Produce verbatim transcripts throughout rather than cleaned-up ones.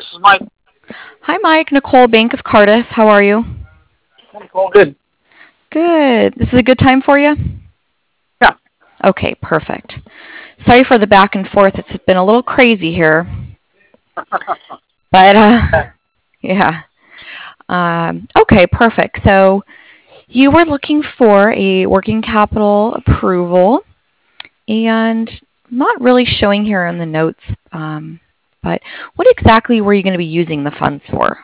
is Mike. Hi, Mike. Nicole, Bank of Cardiff. How are you? Nicole, good. Good. This is a good time for you? Yeah. Okay, perfect. Sorry for the back and forth. It's been a little crazy here. But, uh, yeah. Um, okay, perfect. So you were looking for a working capital approval, and I'm not really showing here in the notes, um, but what exactly were you going to be using the funds for?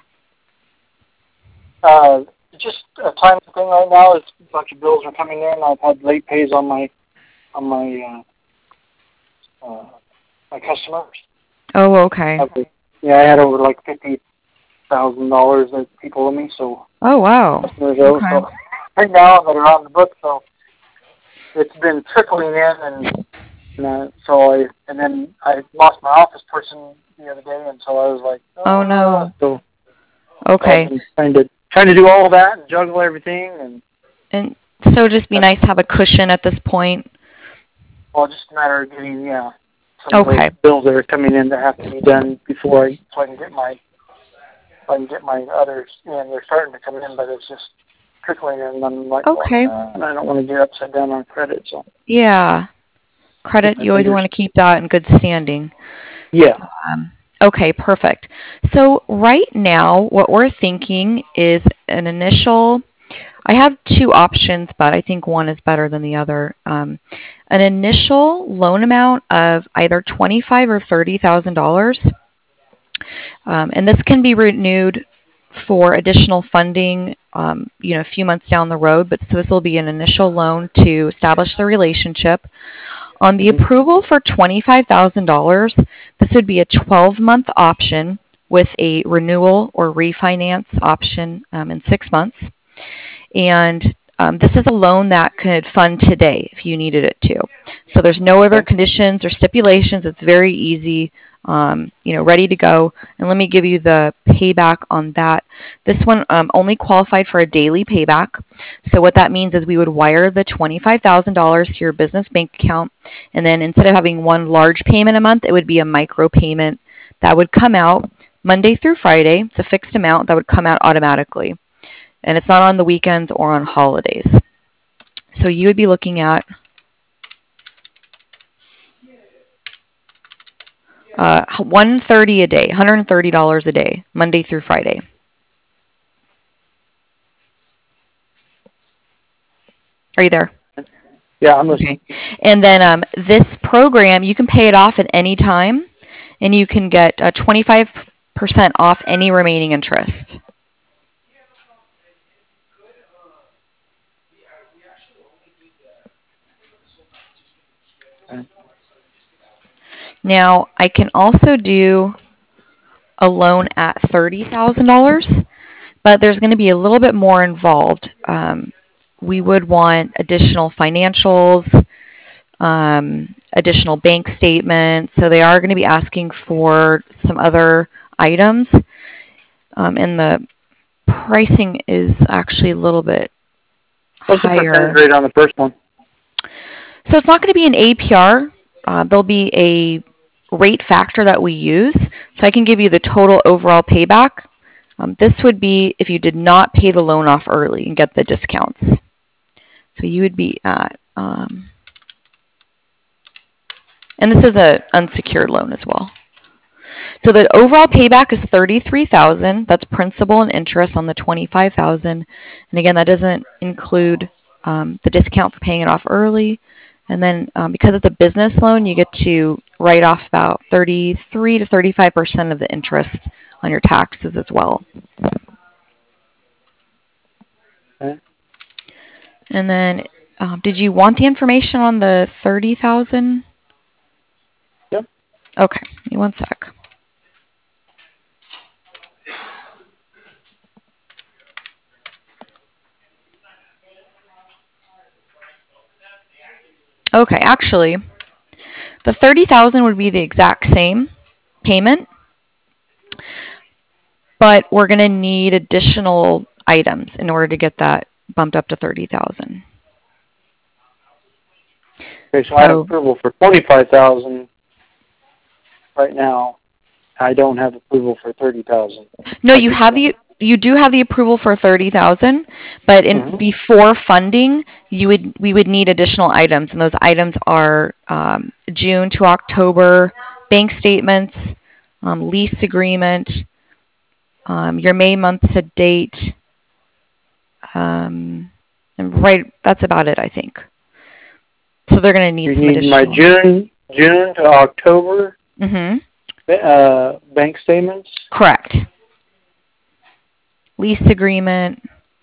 Uh, just a time thing right now. Is a bunch of bills are coming in. I've had late pays on my on my uh, uh, my customers. Oh, okay. Okay. Yeah, I had over like fifty thousand dollars that people owe me. So Oh, wow. customers owe. Okay. So right now that are on the book. So it's been trickling in, and uh, so I and then I lost my office person the other day, and so I was like, Oh, oh, no. so, so I've Okay. been trying to trying to do all that and juggle everything and. And so just be nice to have a cushion at this point. Well, just a matter of getting, yeah, some of those Okay. bills that are coming in that have to be done before I, so I can get my, so I can get my others in. They're starting to come in, but it's just trickling in, and I'm like, well, Okay. uh, and I don't want to get upside down on credit, so Yeah. keep Credit, my you always fingers. want to keep that in good standing. Yeah. Um, okay, perfect. So right now, what we're thinking is an initial. I have two options, but I think one is better than the other. Um, an initial loan amount of either twenty-five or thirty thousand dollars, um, and this can be renewed for additional funding, um, you know, a few months down the road. But so this will be an initial loan to establish the relationship. On the Mm-hmm. approval for twenty-five thousand dollars, this would be a twelve-month option with a renewal or refinance option um, in six months. And um, this is a loan that could fund today if you needed it to. So there's no other Okay. conditions or stipulations. It's very easy, um, you know, ready to go. And let me give you the payback on that. This one um, only qualified for a daily payback. So what that means is we would wire the twenty-five thousand dollars to your business bank account, and then instead of having one large payment a month, it would be a micro payment that would come out Monday through Friday. It's a fixed amount that would come out automatically, and it's not on the weekends or on holidays. So you would be looking at uh, one hundred thirty dollars a day, one hundred thirty dollars a day, Monday through Friday. Are you there? Yeah, I'm Okay. listening. And then um, this program, you can pay it off at any time, and you can get uh, twenty-five percent off any remaining interest. Okay. Now, I can also do a loan at thirty thousand dollars, but there's going to be a little bit more involved. Um, we would want additional financials, um, additional bank statements. So they are going to be asking for some other items, um, and the pricing is actually a little bit What's the percentage higher. rate on the first one? So it's not going to be an A P R. Uh, there'll be a rate factor that we use. So I can give you the total overall payback. Um, this would be if you did not pay the loan off early and get the discounts. So you would be at, um, and this is an unsecured loan as well. So the overall payback is thirty-three thousand dollars. That's principal and interest on the twenty-five thousand dollars. And again, that doesn't include um, the discount for paying it off early. And then um, because it's a business loan, you get to write off about thirty-three to thirty-five percent of the interest on your taxes as well. Okay. And then, um, did you want the information on the thirty thousand? Yep. Okay, give me one sec. Okay, actually, the thirty thousand would be the exact same payment, but we're going to need additional items in order to get that bumped up to thirty thousand. Okay, so I have So, approval for twenty-five thousand right now. I don't have approval for thirty thousand. No, you have the you do have the approval for thirty thousand, but in Mhm. before funding, you would we would need additional items, and those items are um, June to October bank statements, um, lease agreement, um, your May month to date, um, and right. That's about it, I think. So they're going to need You some need my additional. June June to October Mm-hmm. uh, bank statements. Correct. Lease agreement.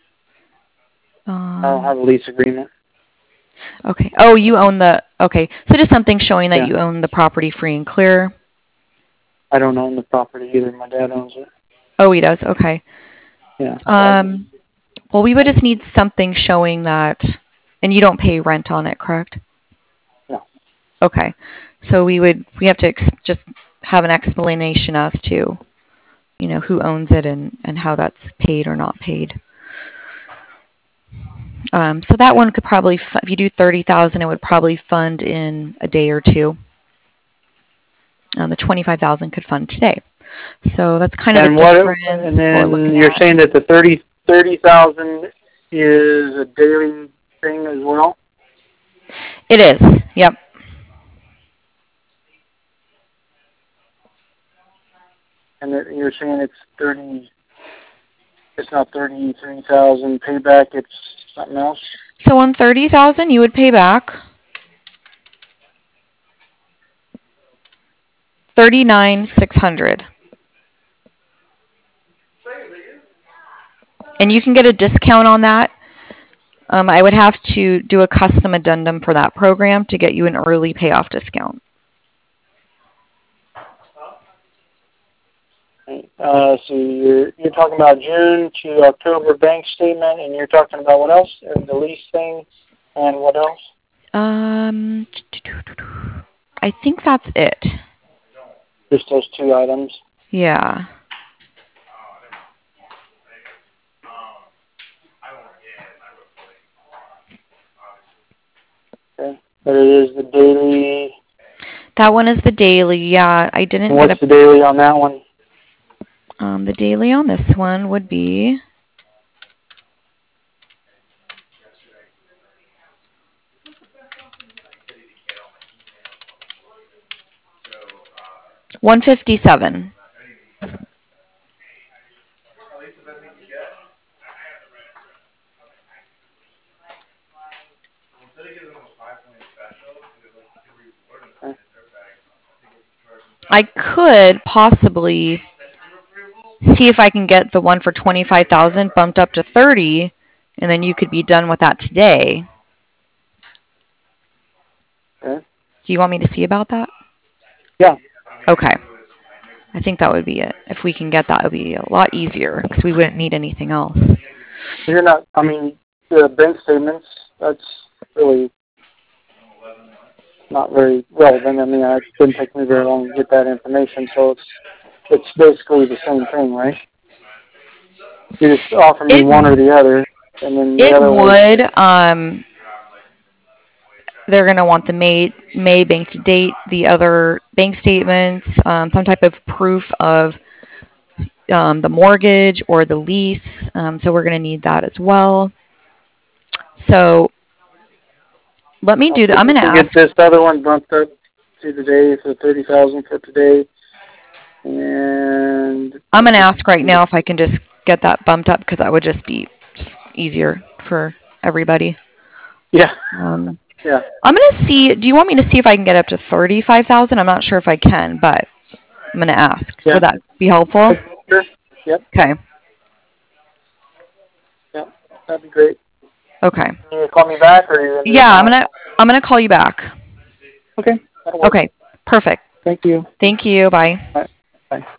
Um, I don't have a lease agreement. Okay. Oh, you own the. Okay. So just something showing that Yeah. you own the property free and clear. I don't own the property either. My dad owns it. Oh, he does. Okay. Yeah. Um. Well, we would just need something showing that, and you don't pay rent on it, correct? No. Okay. So we would we have to ex- just have an explanation as to, you know, who owns it and and how that's paid or not paid. Um. So that one could probably, fu- if you do thirty thousand, it would probably fund in a day or two. Um, the twenty-five thousand could fund today. So that's kind of And a what? difference And we're then looking you're at. saying that the thirty thirty thousand is a daily thing as well. It is. Yep. And that you're saying it's thirty. It's not thirty three thousand payback. It's something else. So on thirty thousand, you would pay back thirty nine six hundred, and you can get a discount on that. Um, I would have to do a custom addendum for that program to get you an early payoff discount. Uh, so you're you're talking about June to October bank statement, and you're talking about what else? Uh, The lease thing, and what else? Um, I think that's it. Just those two items. Yeah. Okay. But it is the daily. That one is the daily. Yeah, I didn't What's get the daily on that one? a. Um, the daily on this one would be one fifty seven. I could possibly see if I can get the one for twenty-five thousand bumped up to thirty, and then you could be done with that today. Okay. Do you want me to see about that? Yeah. Okay. I think that would be it. If we can get that, it would be a lot easier because we wouldn't need anything else. You're not. I mean, the bank statements. That's really not very relevant. I mean, it didn't take me very long to get that information, so it's it's basically the same thing, right? You just offer me It one or the other, and then the it other one. would. Um, they're going to want the May May bank to date, the other bank statements, um, some type of proof of um, the mortgage or the lease. Um, so we're going to need that as well. So let me do that. I'm going to ask. Get this other one bumped up to today for thirty thousand for today, and I'm going to ask right now if I can just get that bumped up because that would just be easier for everybody. yeah, Um, yeah. I'm going to see. Do you want me to see if I can get up to thirty-five thousand? I'm not sure if I can, but I'm going to ask. Yeah. Would that be helpful? Sure. Yep. Okay. Yep. That'd be great. Okay. You gonna call me back, or you? Gonna Yeah, I'm gonna I'm gonna call you back. Okay. That'll work. Okay. Perfect. Thank you. Thank you. Bye. Bye. Bye.